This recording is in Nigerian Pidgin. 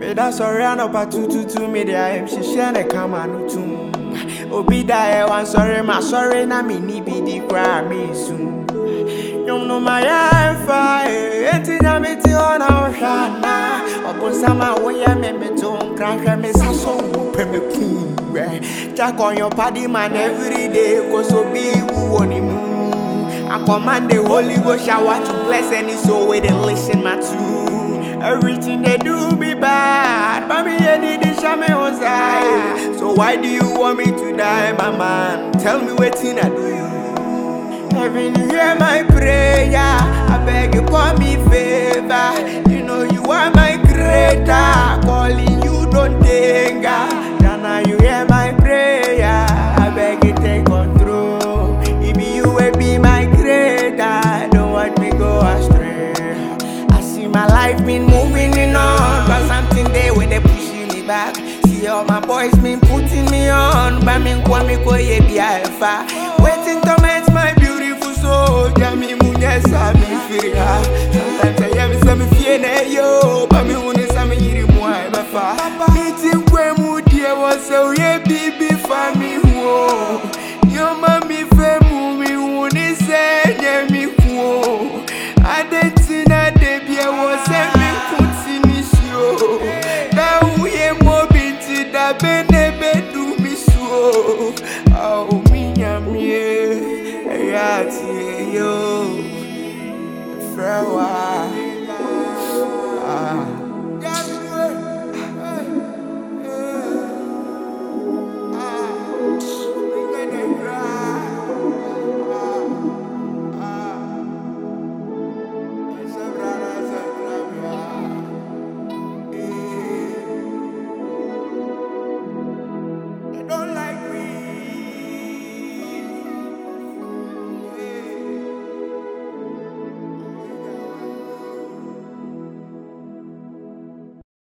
That's around about 222 media. She share the camera no too. Obi die one sorry, my sorry, na me ni be the cry me soon. You know my fire, enti na me ti ona oshana. Opo sama wo ya me to crash me saso pe me ku. Jack on your party man every day, cause Obi who on him. I command the Holy Ghost shower to bless any soul where they listen my tune. Everything they do be bad, but me any dish me on side. So why do you want me to die, my man? Tell me what thing I do you. Heaven, you hear my prayer. I beg you, call me favor. You know you are my creator. Calling you don't danger. Now you hear my prayer. I beg you, take control. If you will be my creator, don't want me go astray. I see my life been moving on, but something there where they pushing me back. See all my boys been putting me on, but me go ye be alpha. Waiting to meet my beautiful soul. Jami munyesa me feel her. Sometimes I hear me say me fear yo, but me wanna say me hear more my fa. Meeting kwe mu dear was so ye baby for me wo. Your mommy